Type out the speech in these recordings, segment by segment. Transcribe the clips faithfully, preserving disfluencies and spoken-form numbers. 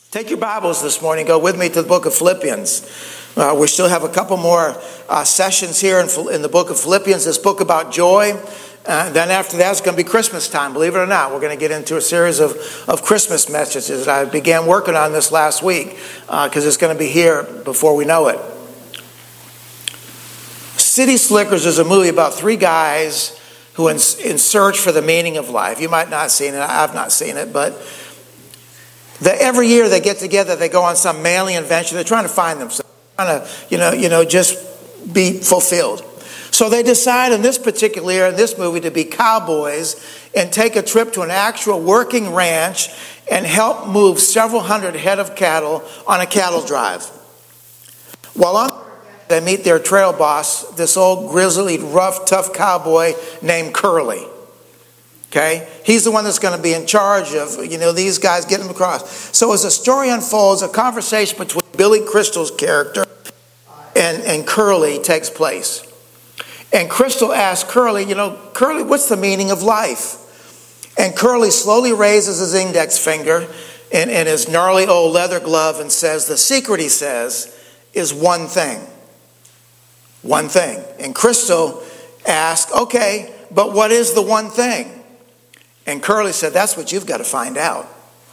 Take your Bibles this morning. Go with me to the book of Philippians. Uh, we still have a couple more uh, sessions here in, in the book of Philippians, this book about joy. Uh, then after that, it's going to be Christmas time. Believe it or not, we're going to get into a series of, of Christmas messages that I began working on this last week because uh, it's going to be here before we know it. City Slickers is a movie about three guys who are in, in search for the meaning of life. You might not have seen it. I've not seen it, but the, every year they get together, they go on some manly adventure. They're trying to find themselves, trying to, you know, you know, just be fulfilled. So they decide in this particular year, in this movie, to be cowboys and take a trip to an actual working ranch and help move several hundred head of cattle on a cattle drive. While on they meet their trail boss, this old grizzly, rough, tough cowboy named Curly. Okay? He's the one that's going to be in charge of, you know, these guys getting them across. So as the story unfolds, a conversation between Billy Crystal's character and, and Curly takes place. And Crystal asks Curly, you know, Curly, what's the meaning of life? And Curly slowly raises his index finger in, in his gnarly old leather glove and says, the secret, he says, is one thing. One thing. And Crystal asked, okay, but what is the one thing? And Curly said, that's what you've got to find out.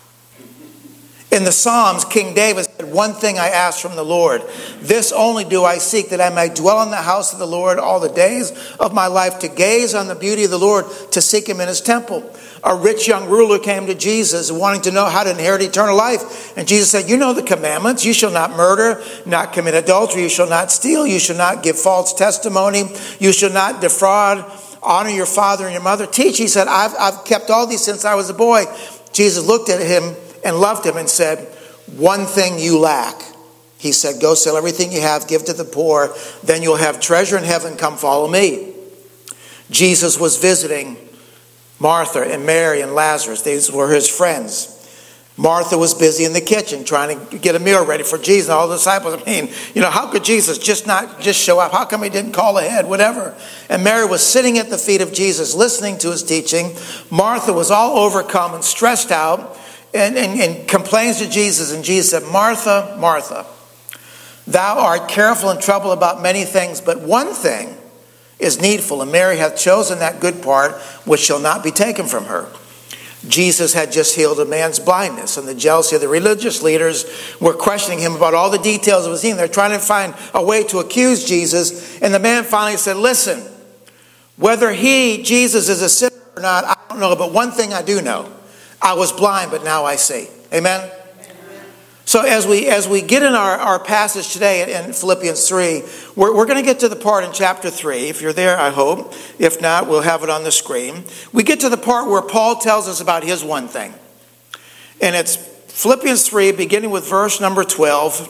In the Psalms, King David said, one thing I ask from the Lord, this only do I seek, that I may dwell in the house of the Lord all the days of my life, to gaze on the beauty of the Lord, to seek him in his temple. A rich young ruler came to Jesus wanting to know how to inherit eternal life. And Jesus said, you know the commandments. You shall not murder, not commit adultery. You shall not steal. You shall not give false testimony. You shall not defraud. Honor your father and your mother. Teach, he said, I've, I've kept all these since I was a boy. Jesus looked at him and loved him and said, one thing you lack. He said, go sell everything you have, give to the poor, then you'll have treasure in heaven, come follow me. Jesus was visiting Martha and Mary and Lazarus. These were his friends. Martha was busy in the kitchen trying to get a meal ready for Jesus and all the disciples. I mean, you know, how could Jesus just not just show up? How come he didn't call ahead? Whatever. And Mary was sitting at the feet of Jesus, listening to his teaching. Martha was all overcome and stressed out and, and, and complains to Jesus. And Jesus said, Martha, Martha, thou art careful and troubled about many things, but one thing is needful, and Mary hath chosen that good part which shall not be taken from her. Jesus had just healed a man's blindness, and the jealousy of the religious leaders were questioning him about all the details of his healing. They're trying to find a way to accuse Jesus, and the man finally said, listen, whether he, Jesus, is a sinner or not, I don't know, but one thing I do know, I was blind, but now I see. Amen? So as we as we get in our, our passage today in Philippians three, we're, we're going to get to the part in chapter three. If you're there, I hope. If not, we'll have it on the screen. We get to the part where Paul tells us about his one thing. And it's Philippians three, beginning with verse number twelve.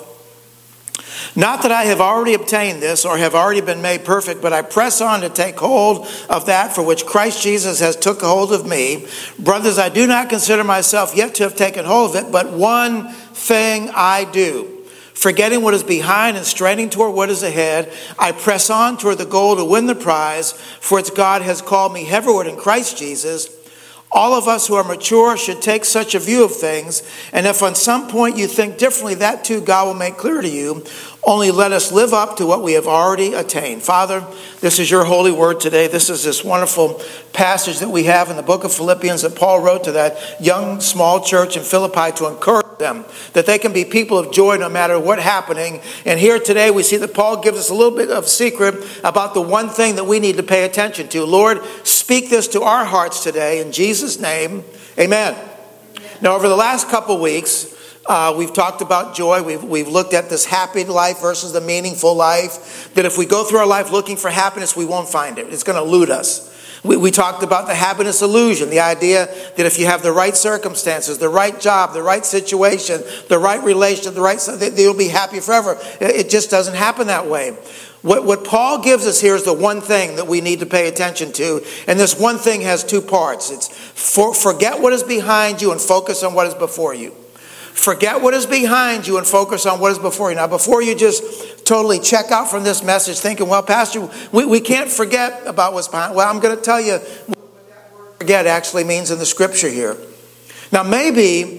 Not that I have already obtained this or have already been made perfect, but I press on to take hold of that for which Christ Jesus has took hold of me. Brothers, I do not consider myself yet to have taken hold of it, but one thing I do. Forgetting what is behind and straining toward what is ahead, I press on toward the goal to win the prize, for its God has called me heavenward in Christ Jesus. All of us who are mature should take such a view of things, and if on some point you think differently, that too God will make clear to you. Only let us live up to what we have already attained. Father, this is your holy word today. This is this wonderful passage that we have in the book of Philippians that Paul wrote to that young, small church in Philippi to encourage them that they can be people of joy no matter what's happening. And here today we see that Paul gives us a little bit of secret about the one thing that we need to pay attention to. Lord, speak this to our hearts today in Jesus' name. Amen. Now, over the last couple weeks, Uh, we've talked about joy. We've, we've looked at this happy life versus the meaningful life. That if we go through our life looking for happiness, we won't find it. It's going to elude us. We, we talked about the happiness illusion. The idea that if you have the right circumstances, the right job, the right situation, the right relation, the right, that you'll be happy forever. It just doesn't happen that way. What, what Paul gives us here is the one thing that we need to pay attention to. And this one thing has two parts. It's for, forget what is behind you and focus on what is before you. Forget what is behind you and focus on what is before you. Now, before you just totally check out from this message thinking, well, Pastor, we, we can't forget about what's behind. Well, I'm going to tell you what that word forget actually means in the scripture here. Now, maybe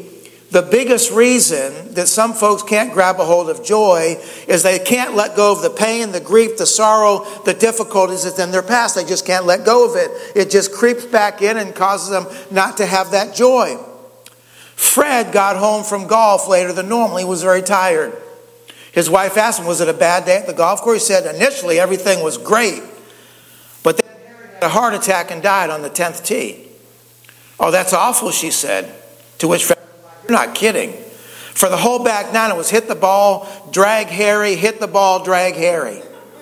the biggest reason that some folks can't grab a hold of joy is they can't let go of the pain, the grief, the sorrow, the difficulties that's in their past. They just can't let go of it. It just creeps back in and causes them not to have that joy. Fred got home from golf later than normal. He was very tired. His wife asked him, was it a bad day at the golf course? He said, initially everything was great, but then he had a heart attack and died on the tenth tee. Oh, that's awful, she said. To which Fred, you're not kidding. For the whole back nine, it was hit the ball, drag Harry, hit the ball, drag Harry.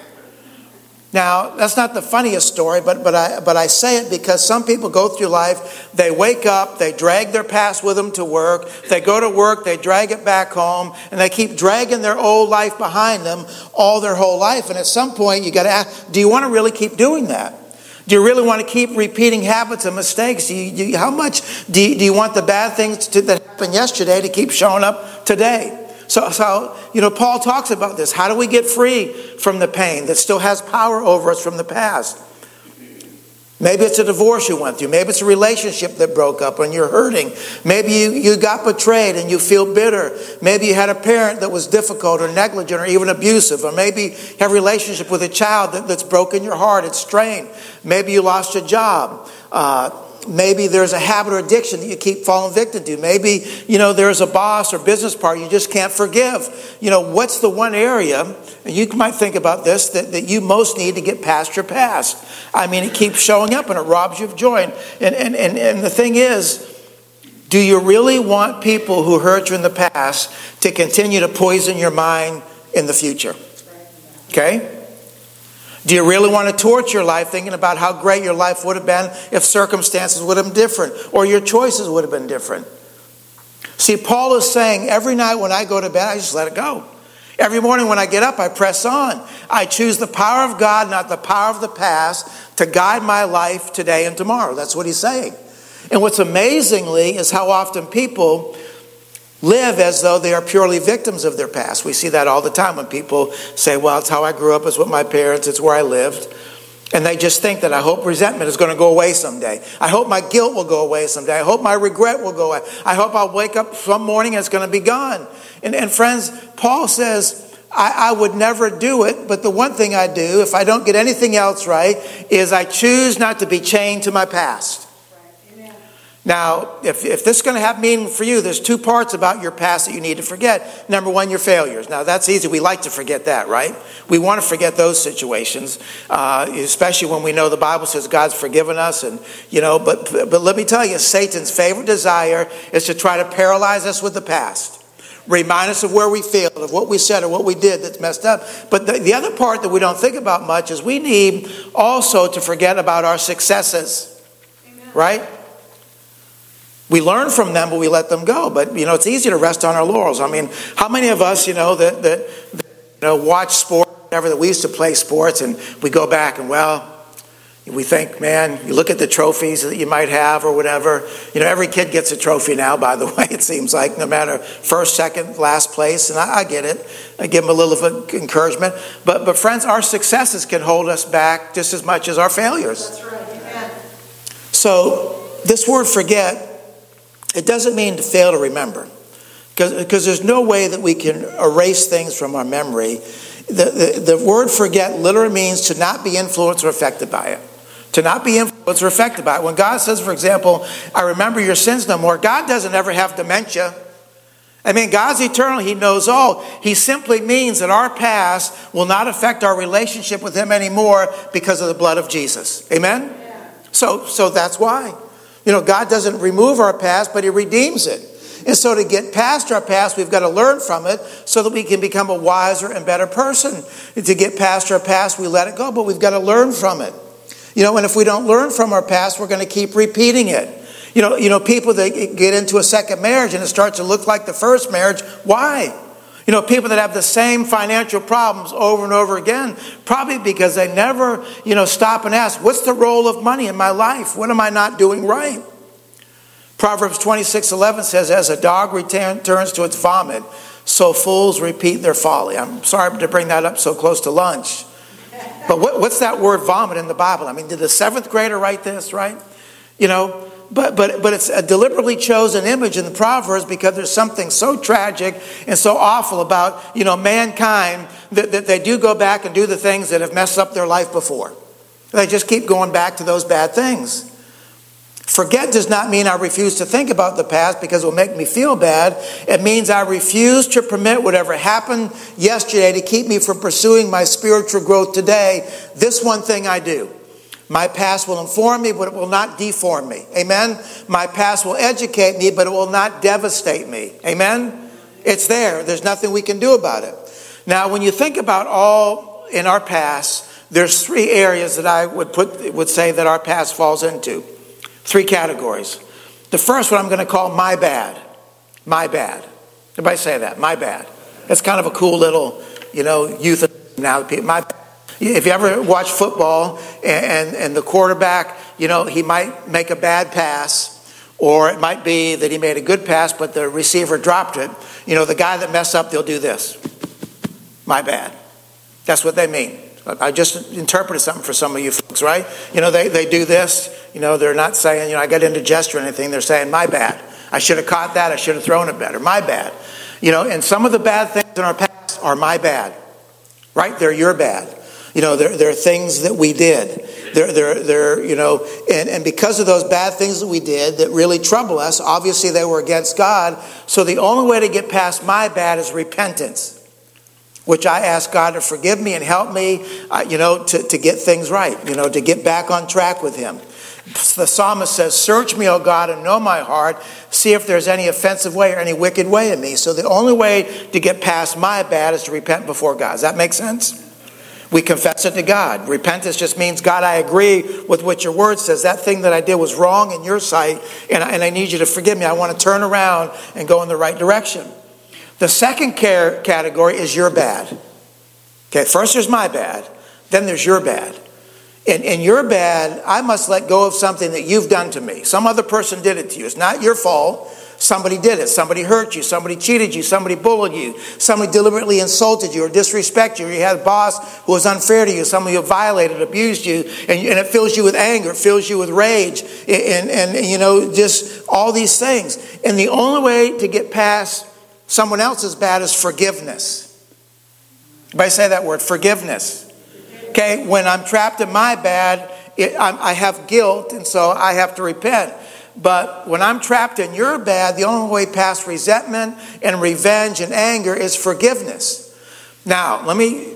Now, that's not the funniest story, but, but, I, but I say it because some people go through life, they wake up, they drag their past with them to work, they go to work, they drag it back home, and they keep dragging their old life behind them all their whole life. And at some point, you got to ask, do you want to really keep doing that? Do you really want to keep repeating habits and mistakes? Do you, do you, how much do you, do you want the bad things to, that happened yesterday to keep showing up today? So, so, you know, Paul talks about this. How do we get free from the pain that still has power over us from the past? Maybe it's a divorce you went through. Maybe it's a relationship that broke up and you're hurting. Maybe you, you got betrayed and you feel bitter. Maybe you had a parent that was difficult or negligent or even abusive. Or maybe you have a relationship with a child that, that's broken your heart. It's strained. Maybe you lost your job. Uh, maybe there's a habit or addiction that you keep falling victim to. Maybe, you know, there's a boss or business partner you just can't forgive. You know, what's the one area, and you might think about this, that, that you most need to get past your past? I mean, it keeps showing up and it robs you of joy. And, and, and, and the thing is, do you really want people who hurt you in the past to continue to poison your mind in the future? Okay? Do you really want to torture your life thinking about how great your life would have been if circumstances would have been different or your choices would have been different? See, Paul is saying every night when I go to bed, I just let it go. Every morning when I get up, I press on. I choose the power of God, not the power of the past, to guide my life today and tomorrow. That's what he's saying. And what's amazingly is how often people live as though they are purely victims of their past. We see that all the time when people say, well, it's how I grew up, it's with my parents, it's where I lived. And they just think that I hope resentment is going to go away someday. I hope my guilt will go away someday. I hope my regret will go away. I hope I'll wake up some morning and it's going to be gone. And, and friends, Paul says, I, I would never do it, but the one thing I do, if I don't get anything else right, is I choose not to be chained to my past. Now, if, if this is going to have meaning for you, there's two parts about your past that you need to forget. Number one, your failures. Now, that's easy. We like to forget that, right? We want to forget those situations, uh, especially when we know the Bible says God's forgiven us. And you know, but but let me tell you, Satan's favorite desire is to try to paralyze us with the past. Remind us of where we failed, of what we said or what we did that's messed up. But the, the other part that we don't think about much is we need also to forget about our successes, Amen. Right? We learn from them, but we let them go. But, you know, it's easy to rest on our laurels. I mean, how many of us, you know, that, that, that you know, watch sport, whatever, that we used to play sports, and we go back and, well, we think, man, you look at the trophies that you might have or whatever. You know, every kid gets a trophy now, by the way, it seems like, no matter first, second, last place. And I, I get it. I give them a little of encouragement. But, but friends, our successes can hold us back just as much as our failures. That's right. Amen. So this word forget, it doesn't mean to fail to remember, because there's no way that we can erase things from our memory. The, the, the word forget literally means to not be influenced or affected by it. To not be influenced or affected by it. When God says, for example, I remember your sins no more, God doesn't ever have dementia. I mean, God's eternal. He knows all. He simply means that our past will not affect our relationship with Him anymore because of the blood of Jesus. Amen? Yeah. So, so that's why. You know, God doesn't remove our past, but He redeems it. And so to get past our past, we've got to learn from it so that we can become a wiser and better person. And to get past our past, we let it go, but we've got to learn from it. You know, and if we don't learn from our past, we're going to keep repeating it. You know, you know, people that get into a second marriage and it starts to look like the first marriage. Why? You know, people that have the same financial problems over and over again, probably because they never, you know, stop and ask, what's the role of money in my life? What am I not doing right? Proverbs twenty-six eleven says, as a dog returns to its vomit, so fools repeat their folly. I'm sorry to bring that up so close to lunch. But what, what's that word vomit in the Bible? I mean, did the seventh grader write this, right? You know, but but but it's a deliberately chosen image in the Proverbs because there's something so tragic and so awful about, you know, mankind that, that they do go back and do the things that have messed up their life before. They just keep going back to those bad things. Forget does not mean I refuse to think about the past because it will make me feel bad. It means I refuse to permit whatever happened yesterday to keep me from pursuing my spiritual growth today. This one thing I do. My past will inform me, but it will not deform me. Amen? My past will educate me, but it will not devastate me. Amen? It's there. There's nothing we can do about it. Now, when you think about all in our past, there's three areas that I would put would say that our past falls into. Three categories. The first one I'm going to call my bad. My bad. Everybody say that. My bad. That's kind of a cool little, you know, youth now. My bad. If you ever watch football and, and, and the quarterback, you know, he might make a bad pass, or it might be that he made a good pass, but the receiver dropped it. You know, the guy that messed up, they'll do this. My bad. That's what they mean. I just interpreted something for some of you folks, right? You know, they, they do this. You know, they're not saying, you know, I got indigestion or anything. They're saying, my bad. I should have caught that. I should have thrown it better. My bad. You know, and some of the bad things in our past are my bad, right? They're your bad. You know, they're, they're things that we did. They're, they're, they're you know, and, and because of those bad things that we did that really trouble us, obviously they were against God. So the only way to get past my bad is repentance, which I ask God to forgive me and help me, uh, you know, to, to get things right, you know, to get back on track with him. The psalmist says, search me, O God, and know my heart. See if there's any offensive way or any wicked way in me. So the only way to get past my bad is to repent before God. Does that make sense? We confess it to God. Repentance just means, God, I agree with what your word says. That thing that I did was wrong in your sight, and I, and I need you to forgive me. I want to turn around and go in the right direction. The second care category is your bad. Okay, first there's my bad, then there's your bad. In, in your bad, I must let go of something that you've done to me. Some other person did it to you. It's not your fault. Somebody did it. Somebody hurt you. Somebody cheated you. Somebody bullied you. Somebody deliberately insulted you or disrespected you. You had a boss who was unfair to you. Somebody who violated, abused you. And, and it fills you with anger. It fills you with rage. And, and, and, you know, just all these things. And the only way to get past someone else's bad is forgiveness. Everybody say that word, forgiveness. Okay, when I'm trapped in my bad, it, I, I have guilt, and so I have to repent. But when I'm trapped in your bad, the only way past resentment and revenge and anger is forgiveness. Now, let me,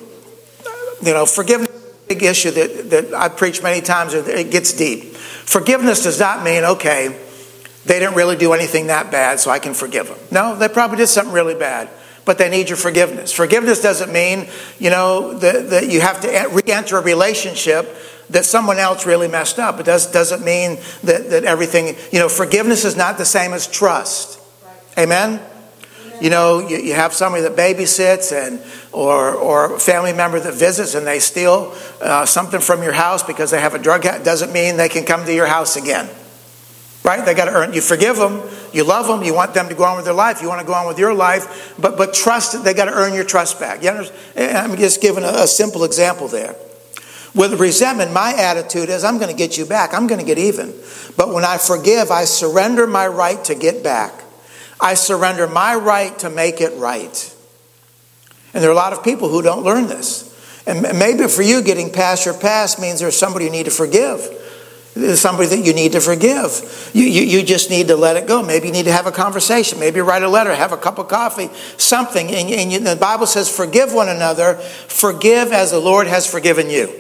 you know, forgiveness is a big issue that, that I've preached many times. It gets deep. Forgiveness does not mean, okay, they didn't really do anything that bad, so I can forgive them. No, they probably did something really bad, but they need your forgiveness. Forgiveness doesn't mean, you know, that, that you have to re-enter a relationship that someone else really messed up. It does, doesn't mean that, that everything, you know, forgiveness is not the same as trust. Amen? You know, you, you have somebody that babysits and or or a family member that visits and they steal uh, something from your house because they have a drug habit. Doesn't mean they can come to your house again. Right? They got to earn. You forgive them. You love them. You want them to go on with their life. You want to go on with your life. But but trust, they got to earn your trust back. You understand? I'm just giving a, a simple example there. With resentment, my attitude is, I'm going to get you back. I'm going to get even. But when I forgive, I surrender my right to get back. I surrender my right to make it right. And there are a lot of people who don't learn this. And maybe for you, getting past your past means there's somebody you need to forgive. There's somebody that you need to forgive. You, you, you just need to let it go. Maybe you need to have a conversation. Maybe write a letter, have a cup of coffee, something. And, and you, the Bible says, forgive one another. Forgive as the Lord has forgiven you.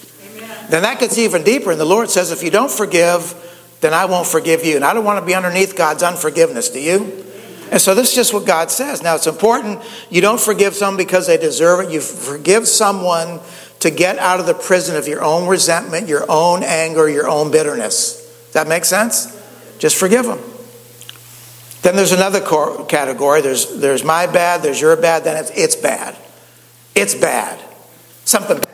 Then that gets even deeper. And the Lord says, if you don't forgive, then I won't forgive you. And I don't want to be underneath God's unforgiveness. Do you? And so this is just what God says. Now, it's important you don't forgive someone because they deserve it. You forgive someone to get out of the prison of your own resentment, your own anger, your own bitterness. Does that make sense? Just forgive them. Then there's another category. There's, there's my bad, there's your bad, then it's, it's bad. It's bad. Something bad.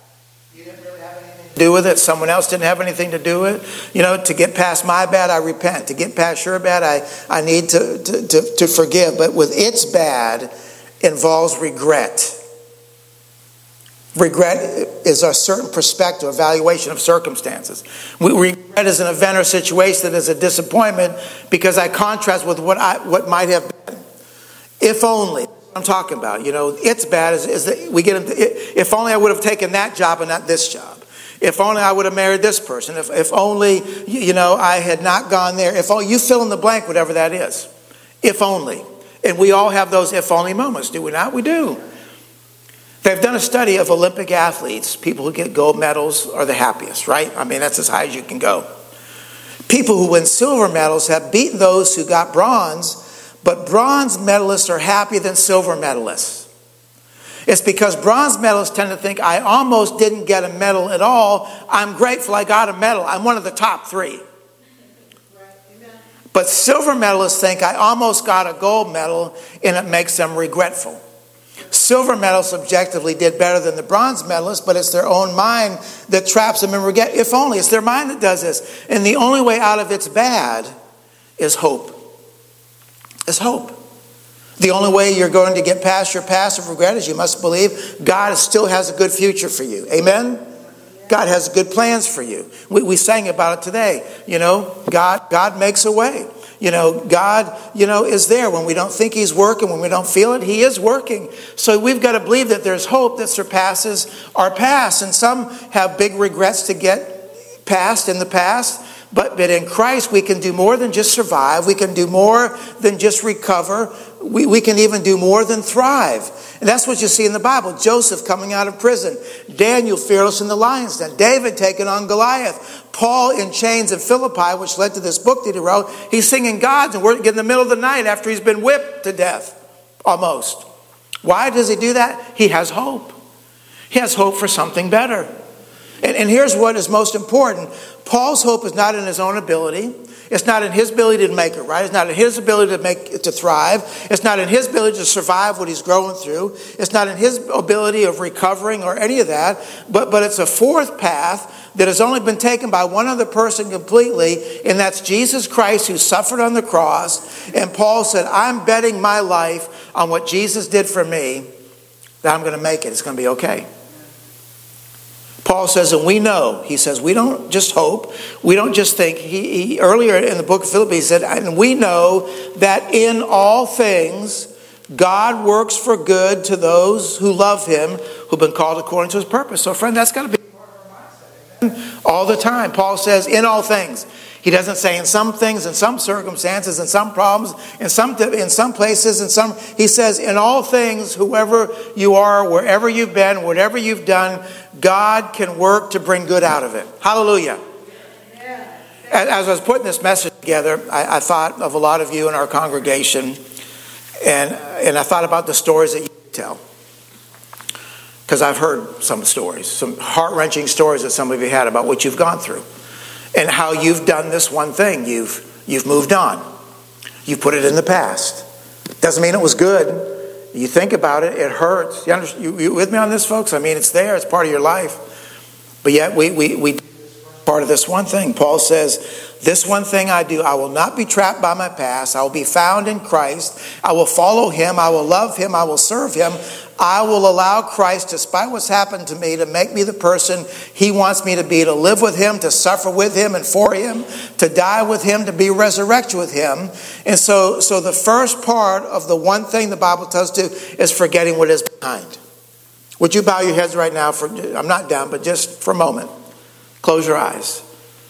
Do with it. Someone else didn't have anything to do with it. You know, to get past my bad, I repent. To get past your bad, I, I need to, to, to, to forgive. But with its bad involves regret. Regret is a certain perspective, evaluation of circumstances. Regret is an event or situation that is a disappointment because I contrast with what I what might have been. If only, I'm talking about, you know, it's bad is, is that we get into, if only I would have taken that job and not this job. If only I would have married this person. If if only, you know, I had not gone there. If only, you fill in the blank, whatever that is. If only. And we all have those if only moments, do we not? We do. They've done a study of Olympic athletes. People who get gold medals are the happiest, right? I mean, that's as high as you can go. People who win silver medals have beaten those who got bronze, but bronze medalists are happier than silver medalists. It's because bronze medalists tend to think, I almost didn't get a medal at all. I'm grateful I got a medal. I'm one of the top three. But silver medalists think, I almost got a gold medal, and it makes them regretful. Silver medalists objectively did better than the bronze medalists, but it's their own mind that traps them in regret. If only, it's their mind that does this. And the only way out of it's bad is hope. Is hope. The only way you're going to get past your past of regret is you must believe God still has a good future for you. Amen? God has good plans for you. We, we sang about it today. You know, God, God makes a way. You know, God, you know, is there when we don't think he's working, when we don't feel it, he is working. So we've got to believe that there's hope that surpasses our past. And some have big regrets to get past in the past. But, but in Christ, we can do more than just survive. We can do more than just recover. We, we can even do more than thrive. And that's what you see in the Bible. Joseph coming out of prison. Daniel fearless in the lion's den. David taking on Goliath. Paul in chains in Philippi, which led to this book that he wrote. He's singing God's and we're in the middle of the night after he's been whipped to death. Almost. Why does he do that? He has hope. He has hope for something better. And, and here's what is most important. Paul's hope is not in his own ability. It's not in his ability to make it right. It's not in his ability to make it to thrive. It's not in his ability to survive what he's going through. It's not in his ability of recovering or any of that. But, but it's a fourth path that has only been taken by one other person completely, and that's Jesus Christ who suffered on the cross. And Paul said, I'm betting my life on what Jesus did for me that I'm going to make it. It's going to be okay. Paul says, and we know, he says, we don't just hope, we don't just think. He, he earlier in the book of Philippians, he said, and we know that in all things, God works for good to those who love him, who've been called according to his purpose. So friend, that's got to be part of our mindset. All the time. Paul says, in all things. He doesn't say in some things, in some circumstances, in some problems, in some in some places, in some. He says in all things, whoever you are, wherever you've been, whatever you've done, God can work to bring good out of it. Hallelujah. As I was putting this message together, I, I thought of a lot of you in our congregation, and and I thought about the stories that you tell. Because I've heard some stories, some heart-wrenching stories that some of you had about what you've gone through. And how you've done this one thing. You've you've moved on. You've put it in the past. Doesn't mean it was good. You think about it, it hurts. You, understand, you, you with me on this, folks? I mean, it's there. It's part of your life. But yet we we we part of this one thing. Paul says, this one thing I do, I will not be trapped by my past. I will be found in Christ. I will follow him. I will love him. I will serve him. I will allow Christ, despite what's happened to me, to make me the person he wants me to be, to live with him, to suffer with him and for him, to die with him, to be resurrected with him. And so, so the first part of the one thing the Bible tells us to do is forgetting what is behind. Would you bow your heads right now? For I'm not done, but just for a moment. Close your eyes.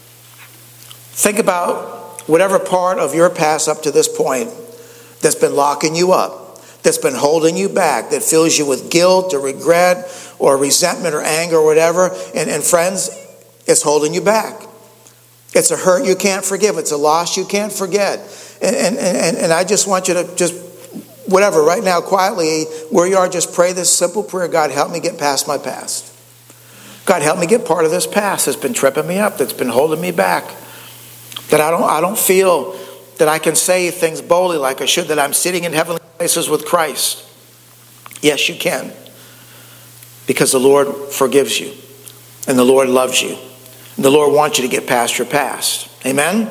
Think about whatever part of your past up to this point that's been locking you up, that's been holding you back, that fills you with guilt or regret or resentment or anger or whatever. And, and friends, it's holding you back. It's a hurt you can't forgive. It's a loss you can't forget. And, and, and, and I just want you to just, whatever, right now, quietly, where you are, just pray this simple prayer. God, help me get past my past. God, help me get part of this past that's been tripping me up, that's been holding me back. That I don't, I don't feel that I can say things boldly like I should, that I'm sitting in heavenly places with Christ. Yes, you can. Because the Lord forgives you. And the Lord loves you. And the Lord wants you to get past your past. Amen?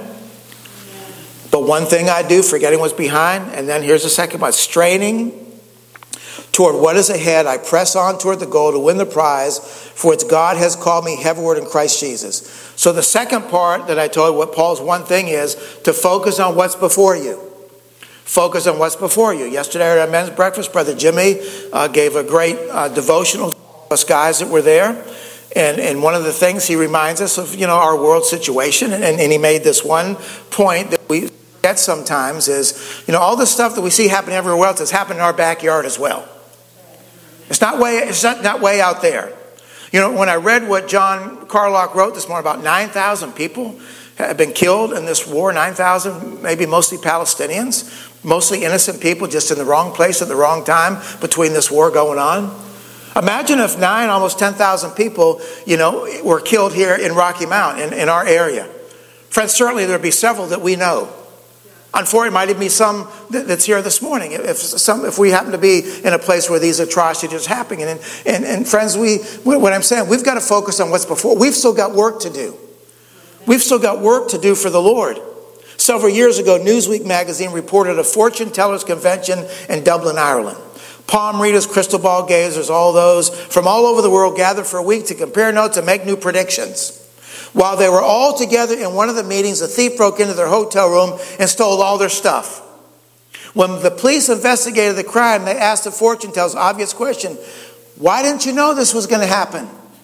But one thing I do, forgetting what's behind, and then here's the second one, straining toward what is ahead. I press on toward the goal to win the prize for which God has called me heavenward in Christ Jesus. So the second part that I told you, what Paul's one thing is, to focus on what's before you. Focus on what's before you. Yesterday at our men's breakfast, Brother Jimmy uh, gave a great uh, devotional to us guys that were there. And, and one of the things he reminds us of, you know, our world situation. And, and he made this one point that we get sometimes is, you know, all the stuff that we see happening everywhere else is happening in our backyard as well. It's not way, it's not, not way out there. You know, when I read what John Carlock wrote this morning, about nine thousand people have been killed in this war, nine thousand, maybe mostly Palestinians, mostly innocent people just in the wrong place at the wrong time between this war going on. Imagine if nine, almost ten thousand people, you know, were killed here in Rocky Mount, in, in our area. Friends, certainly there would be several that we know. Unfortunately, it might even be some that's here this morning. If some, if we happen to be in a place where these atrocities are happening, and and, and friends, we what I'm saying, we've got to focus on what's before. We've still got work to do. We've still got work to do for the Lord. Several years ago, Newsweek magazine reported a fortune tellers convention in Dublin, Ireland. Palm readers, crystal ball gazers, all those from all over the world gathered for a week to compare notes and make new predictions. While they were all together in one of the meetings, a thief broke into their hotel room and stole all their stuff. When the police investigated the crime, they asked the fortune teller's obvious question, why didn't you know this was going to happen?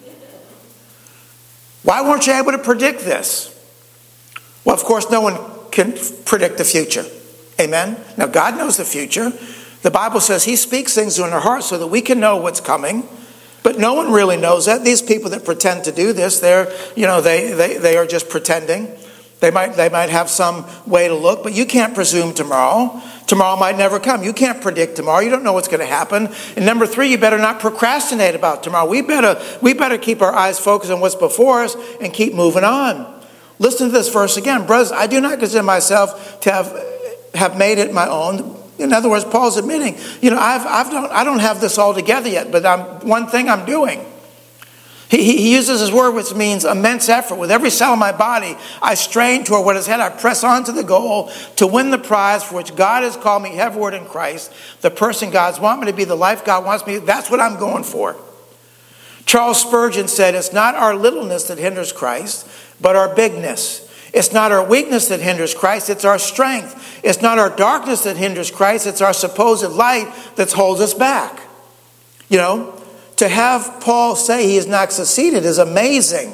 Why weren't you able to predict this? Well, of course, no one can predict the future. Amen? Now, God knows the future. The Bible says he speaks things in our hearts so that we can know what's coming. But no one really knows that. These people that pretend to do this, they're, you know, they, they, they are just pretending. They might, they might have some way to look, but you can't presume tomorrow. Tomorrow might never come. You can't predict tomorrow. You don't know what's going to happen. And number three, you better not procrastinate about tomorrow. We better, we better keep our eyes focused on what's before us and keep moving on. Listen to this verse again. Brothers, I do not consider myself to have, have made it my own. In other words, Paul's admitting, you know, I've, I've don't, I don't have this all together yet, but I'm, one thing I'm doing. He, he uses his word, which means immense effort. With every cell of my body, I strain toward what is ahead. I press on to the goal to win the prize for which God has called me heavenward in Christ. The person God's want me to be, the life God wants me. That's what I'm going for. Charles Spurgeon said, it's not our littleness that hinders Christ, but our bigness. It's not our weakness that hinders Christ, it's our strength. It's not our darkness that hinders Christ, it's our supposed light that holds us back. You know, to have Paul say he has not succeeded is amazing.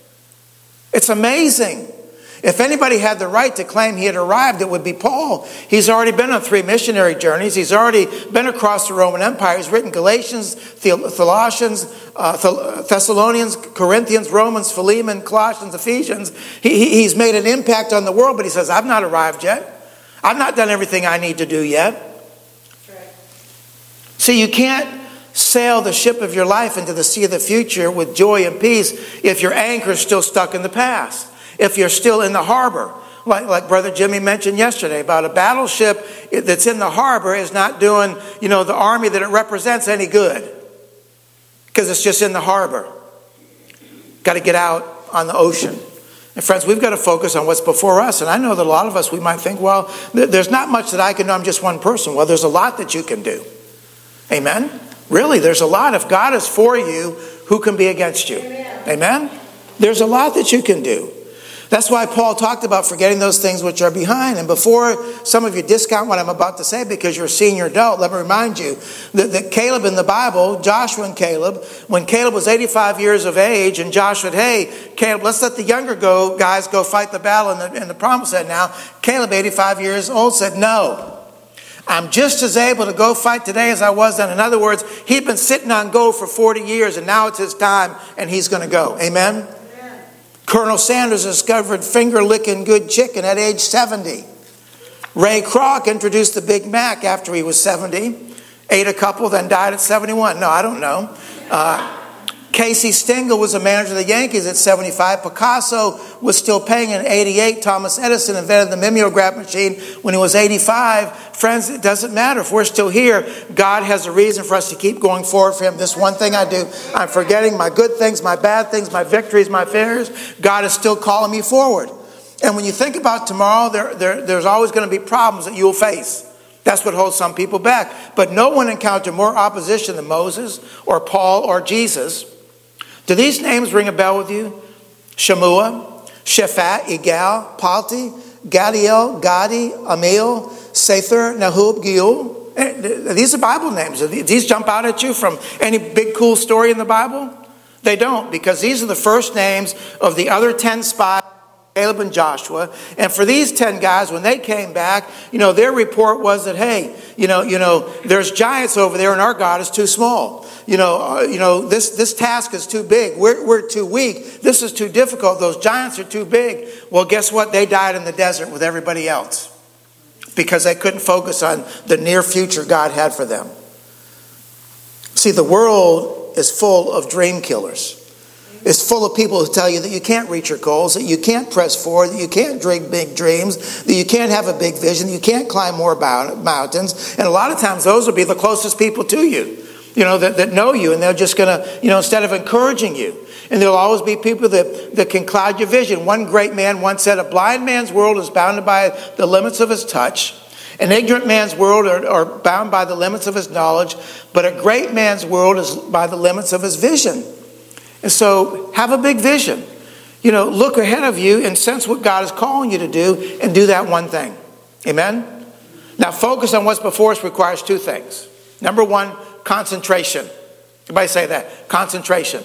It's amazing. If anybody had the right to claim he had arrived, it would be Paul. He's already been on three missionary journeys. He's already been across the Roman Empire. He's written Galatians, Colossians, uh, Thessalonians, Corinthians, Romans, Philemon, Colossians, Ephesians. He, he's made an impact on the world, but he says, I've not arrived yet. I've not done everything I need to do yet. Right. See, you can't sail the ship of your life into the sea of the future with joy and peace if your anchor is still stuck in the past. If you're still in the harbor, like, like Brother Jimmy mentioned yesterday, about a battleship that's in the harbor is not doing, you know, the army that it represents any good. Because it's just in the harbor. Got to get out on the ocean. And friends, we've got to focus on what's before us. And I know that a lot of us, we might think, well, there's not much that I can do. I'm just one person. Well, there's a lot that you can do. Amen? Really, there's a lot. If God is for you, who can be against you? Amen? Amen? There's a lot that you can do. That's why Paul talked about forgetting those things which are behind. And before some of you discount what I'm about to say because you're a senior adult, let me remind you that, that Caleb in the Bible, Joshua and Caleb, when Caleb was eighty-five years of age and Joshua said, hey, Caleb, let's let the younger go guys go fight the battle in the, in the promised land now. Caleb, eighty-five years old, said, no, I'm just as able to go fight today as I was then. In other words, he'd been sitting on go for forty years and now it's his time and he's going to go. Amen? Colonel Sanders discovered finger-licking good chicken at age seventy. Ray Kroc introduced the Big Mac after he was seventy. Ate a couple, then died at seventy-one. No, I don't know. Uh, Casey Stengel was a manager of the Yankees at seventy-five. Picasso was still paying at eighty-eight. Thomas Edison invented the mimeograph machine when he was eighty-five. Friends, it doesn't matter. If we're still here, God has a reason for us to keep going forward for him. This one thing I do, I'm forgetting my good things, my bad things, my victories, my failures. God is still calling me forward. And when you think about tomorrow, there, there, there's always going to be problems that you'll face. That's what holds some people back. But no one encountered more opposition than Moses or Paul or Jesus. Do these names ring a bell with you? Shammua, Shaphat, Igal, Palti, Gadiel, Gadi, Amiel, Sether, Nahub, Giyul. These are Bible names. Do these jump out at you from any big cool story in the Bible? They don't, because these are the first names of the other ten spies, Caleb and Joshua. And for these ten guys, when they came back, you know, their report was that, hey, you know, you know, there's giants over there and our God is too small. You know, uh, you know, this, this task is too big. We're, we're too weak. This is too difficult. Those giants are too big. Well, guess what? They died in the desert with everybody else because they couldn't focus on the near future God had for them. See, the world is full of dream killers. It's full of people who tell you that you can't reach your goals, that you can't press forward, that you can't dream big dreams, that you can't have a big vision, that you can't climb more mountains. And a lot of times those will be the closest people to you, you know, that, that know you. And they're just going to, you know, instead of encouraging you. And there'll always be people that, that can cloud your vision. One great man once said, a blind man's world is bounded by the limits of his touch. An ignorant man's world are, are bound by the limits of his knowledge. But a great man's world is by the limits of his vision. And so have a big vision. You know, look ahead of you and sense what God is calling you to do and do that one thing. Amen? Now, focus on what's before us requires two things. Number one, concentration. Everybody say that. Concentration.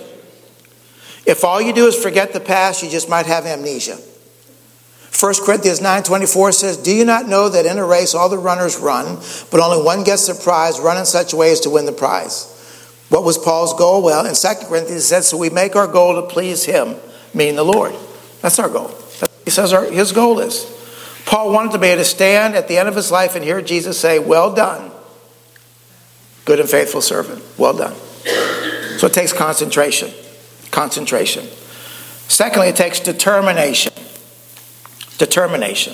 If all you do is forget the past, you just might have amnesia. First Corinthians nine twenty-four says, do you not know that in a race all the runners run, but only one gets the prize? Run in such a way as to win the prize. What was Paul's goal? Well, in Second Corinthians it says, so we make our goal to please him, meaning the Lord. That's our goal. That's what he says our, his goal is. Paul wanted to be able to stand at the end of his life and hear Jesus say, well done, good and faithful servant. Well done. So it takes concentration. Concentration. Secondly, it takes determination. Determination.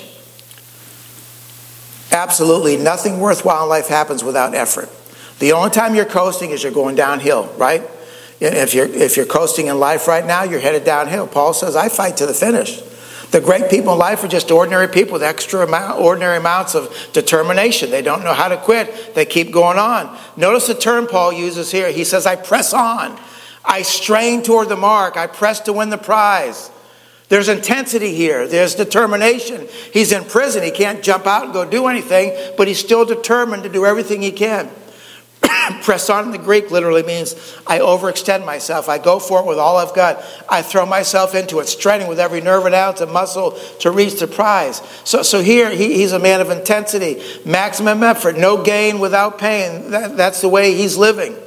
Absolutely nothing worthwhile in life happens without effort. The only time you're coasting is you're going downhill, right? If you're, if you're coasting in life right now, you're headed downhill. Paul says, I fight to the finish. The great people in life are just ordinary people with extra amount, ordinary amounts of determination. They don't know how to quit. They keep going on. Notice the term Paul uses here. He says, I press on. I strain toward the mark. I press to win the prize. There's intensity here. There's determination. He's in prison. He can't jump out and go do anything, but he's still determined to do everything he can. Press on in the Greek literally means I overextend myself. I go for it with all I've got. I throw myself into it, straining with every nerve and ounce of muscle to reach the prize. So, so here he, he's a man of intensity, maximum effort, no gain without pain. That, that's the way he's living.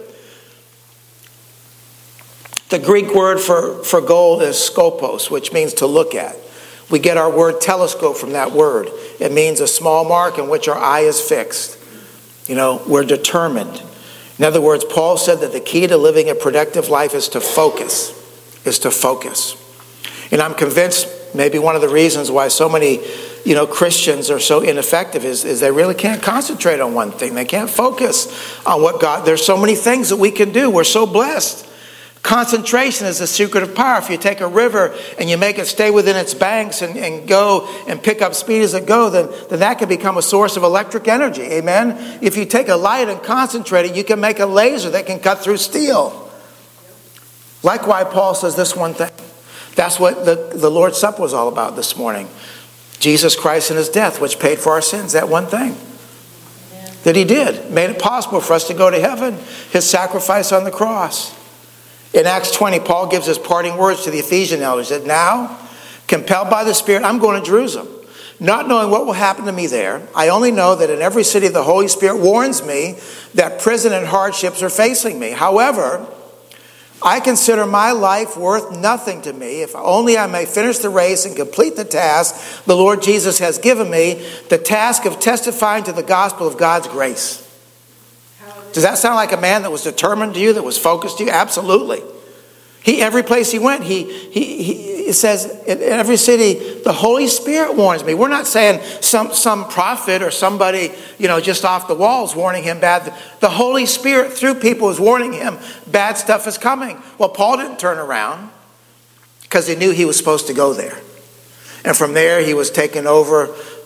The Greek word for, for goal is skopos, which means to look at. We get our word telescope from that word. It means a small mark in which our eye is fixed. You know, we're determined. In other words, Paul said that the key to living a productive life is to focus, is to focus. And I'm convinced maybe one of the reasons why so many, you know, Christians are so ineffective is, is they really can't concentrate on one thing. They can't focus on what God, there's so many things that we can do. We're so blessed. Concentration is the secret of power. If you take a river and you make it stay within its banks and, and go and pick up speed as it goes, then, then that can become a source of electric energy. Amen? If you take a light and concentrate it, you can make a laser that can cut through steel. Likewise, Paul says this one thing. That's what the, the Lord's Supper was all about this morning. Jesus Christ and his death, which paid for our sins. That one thing that he did. Made it possible for us to go to heaven. His sacrifice on the cross. In Acts twenty, Paul gives his parting words to the Ephesian elders. He said, now, compelled by the Spirit, I'm going to Jerusalem. Not knowing what will happen to me there, I only know that in every city the Holy Spirit warns me that prison and hardships are facing me. However, I consider my life worth nothing to me if only I may finish the race and complete the task the Lord Jesus has given me, the task of testifying to the gospel of God's grace. Does that sound like a man that was determined to you, that was focused to you? Absolutely. He, every place he went, he, he, he it says in every city, the Holy Spirit warns me. We're not saying some, some prophet or somebody, you know, just off the walls warning him bad. The Holy Spirit through people is warning him bad stuff is coming. Well, Paul didn't turn around because he knew he was supposed to go there. And from there, he was taken over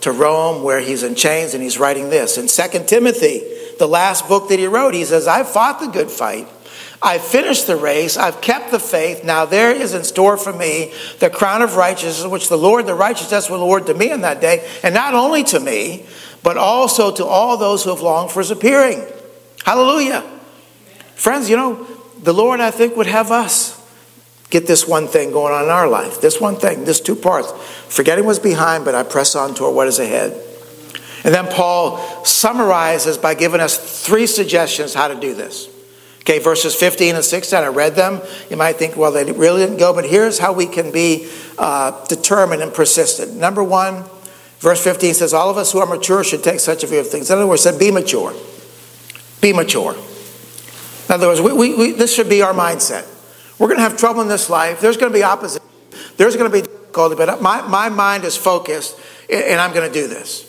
to Rome where he's in chains and he's writing this. In Second Timothy, the last book that he wrote, he says, I've fought the good fight. I've finished the race. I've kept the faith. Now there is in store for me the crown of righteousness, which the Lord, the righteousness will award to me in that day. And not only to me, but also to all those who have longed for his appearing. Hallelujah. Friends, you know, the Lord, I think, would have us get this one thing going on in our life. This one thing, this two parts. Forgetting what's behind, but I press on toward what is ahead. And then Paul summarizes by giving us three suggestions how to do this. Okay, verses fifteen and sixteen, I read them. You might think, well, they really didn't go, but here's how we can be uh, determined and persistent. Number one, verse fifteen says, all of us who are mature should take such a view of things. In other words, it said, be mature. Be mature. In other words, we, we, we, this should be our mindset. We're going to have trouble in this life. There's going to be opposition. There's going to be difficulty, but my, my mind is focused, and I'm going to do this.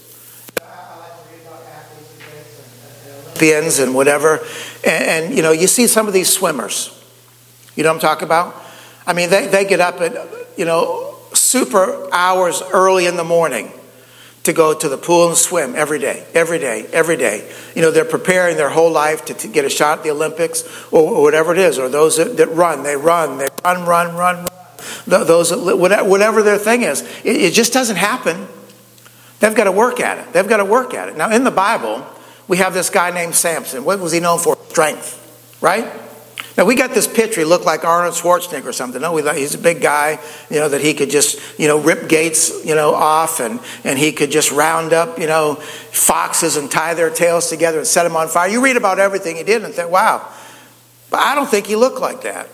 Olympians and whatever, and, and you know, you see some of these swimmers. You know what I'm talking about? I mean, they, they get up at, you know, super hours early in the morning to go to the pool and swim every day, every day, every day. You know, they're preparing their whole life to, to get a shot at the Olympics or, or whatever it is, or those that, that run, they run, they run, run, run, run. Those, that, whatever their thing is, it, it just doesn't happen. They've got to work at it. They've got to work at it. Now, in the Bible, we have this guy named Samson. What was he known for? Strength, right? Now, we got this picture. He looked like Arnold Schwarzenegger or something. No, we thought he's a big guy, you know, that he could just, you know, rip gates, you know, off, and, and he could just round up, you know, foxes and tie their tails together and set them on fire. You read about everything he did and think, wow. But I don't think he looked like that.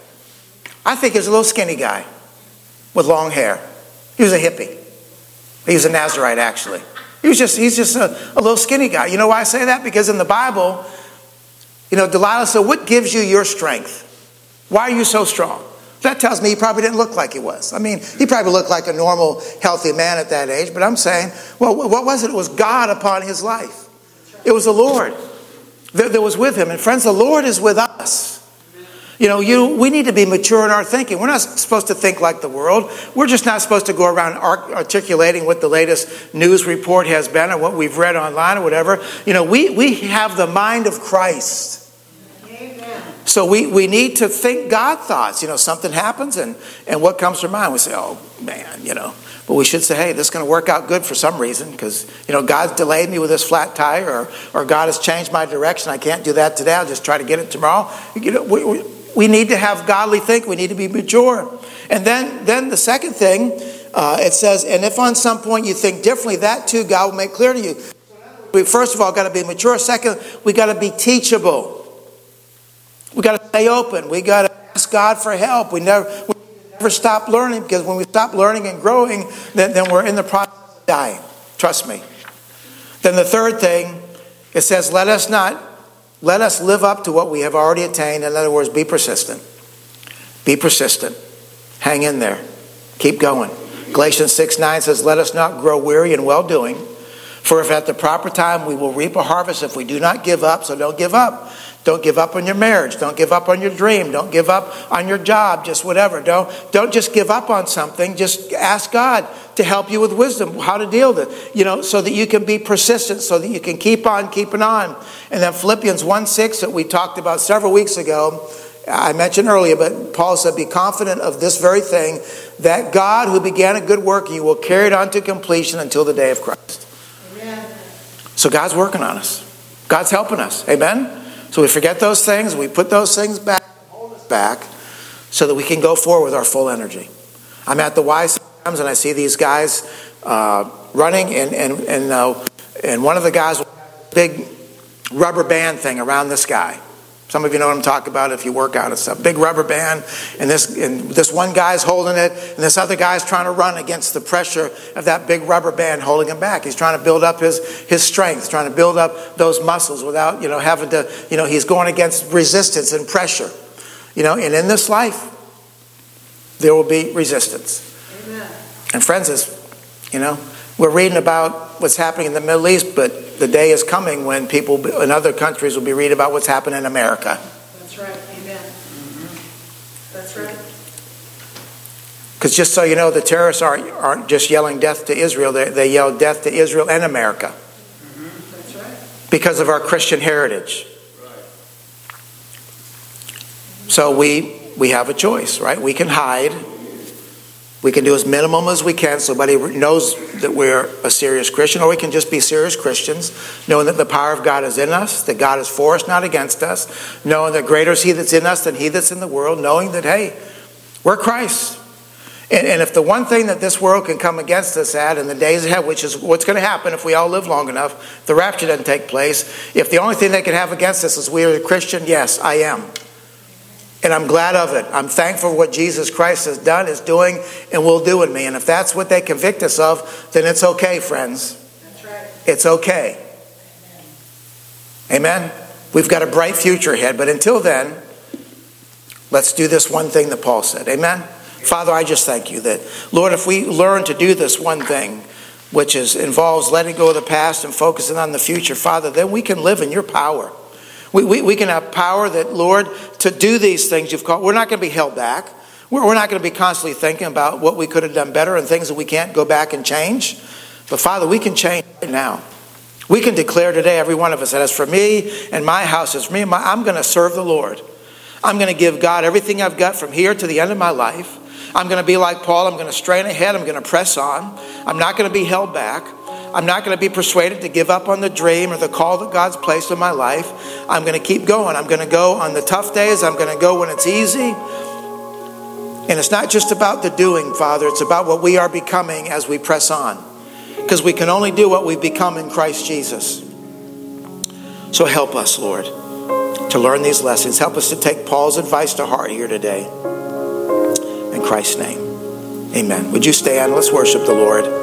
I think he was a little skinny guy with long hair. He was a hippie. He was a Nazarite, actually. He was just, he's just a, a little skinny guy. You know why I say that? Because in the Bible, you know, Delilah said, what gives you your strength? Why are you so strong? That tells me he probably didn't look like he was. I mean, he probably looked like a normal, healthy man at that age. But I'm saying, well, what was it? It was God upon his life. It was the Lord that, that was with him. And friends, the Lord is with us. You know, you, we need to be mature in our thinking. We're not supposed to think like the world. We're just not supposed to go around articulating what the latest news report has been or what we've read online or whatever. You know, we, we have the mind of Christ. Amen. So we, we need to think God thoughts. You know, something happens and, and what comes to mind? We say, oh, man, you know. But we should say, hey, this is going to work out good for some reason because, you know, God's delayed me with this flat tire or, or God has changed my direction. I can't do that today. I'll just try to get it tomorrow. You know, we, we, We need to have godly think. We need to be mature. And then, then the second thing, uh, it says, and if on some point you think differently, that too God will make clear to you. We first of all got to be mature. Second, we got to be teachable. We got to stay open. We got to ask God for help. We never, we never stop learning because when we stop learning and growing, then, then we're in the process of dying. Trust me. Then the third thing, it says, let us not Let us live up to what we have already attained. In other words, be persistent. Be persistent. Hang in there. Keep going. Galatians six nine says, let us not grow weary in well-doing. For if at the proper time we will reap a harvest if we do not give up. So don't give up. Don't give up on your marriage. Don't give up on your dream. Don't give up on your job. Just whatever. Don't, don't just give up on something. Just ask God to help you with wisdom, how to deal with it, you know, so that you can be persistent, so that you can keep on keeping on. And then Philippians one six that we talked about several weeks ago, I mentioned earlier, but Paul said, be confident of this very thing, that God who began a good work, you will carry it on to completion until the day of Christ. Amen. So God's working on us. God's helping us. Amen. So we forget those things, we put those things back, hold us back, so that we can go forward with our full energy. I'm at the Y sometimes and I see these guys uh, running, and and and, uh, and one of the guys with a big rubber band thing around this guy. Some of you know what I'm talking about if you work out and stuff. Big rubber band, and this and this one guy's holding it, and this other guy's trying to run against the pressure of that big rubber band holding him back. He's trying to build up his, his strength, trying to build up those muscles without, you know, having to, you know, he's going against resistance and pressure. You know, and in this life, there will be resistance. Amen. And friends, is, you know, we're reading about what's happening in the Middle East, but the day is coming when people in other countries will be reading about what's happening in America. That's right. Amen. Mm-hmm. That's right. Because just so you know, the terrorists aren't, aren't just yelling death to Israel. They, they yell death to Israel and America. Mm-hmm. That's right. Because of our Christian heritage. Right. So we we have a choice, right? We can hide. We can do as minimum as we can so nobody knows that we're a serious Christian, or we can just be serious Christians, knowing that the power of God is in us, that God is for us, not against us, knowing that greater is He that's in us than he that's in the world, knowing that, hey, we're Christ. And, and if the one thing that this world can come against us at in the days ahead, which is what's going to happen if we all live long enough, if the rapture doesn't take place, if the only thing they can have against us is we are a Christian, yes, I am. And I'm glad of it. I'm thankful for what Jesus Christ has done, is doing, and will do in me. And if that's what they convict us of, then it's okay, friends. That's right. It's okay. Amen? Amen? We've got a bright future ahead. But until then, let's do this one thing that Paul said. Amen? Father, I just thank you that, Lord, if we learn to do this one thing, which is involves letting go of the past and focusing on the future, Father, then we can live in your power. We, we, we can have power that, Lord, to do these things you've called. We're not going to be held back. We're, we're not going to be constantly thinking about what we could have done better and things that we can't go back and change. But Father, we can change right now. We can declare today, every one of us, that as for me and my house, as for me, and my, I'm going to serve the Lord. I'm going to give God everything I've got from here to the end of my life. I'm going to be like Paul. I'm going to strain ahead. I'm going to press on. I'm not going to be held back. I'm not going to be persuaded to give up on the dream or the call that God's placed in my life. I'm going to keep going. I'm going to go on the tough days. I'm going to go when it's easy. And it's not just about the doing, Father. It's about what we are becoming as we press on. Because we can only do what we've become in Christ Jesus. So help us, Lord, to learn these lessons. Help us to take Paul's advice to heart here today. In Christ's name, amen. Would you stand? Let's worship the Lord.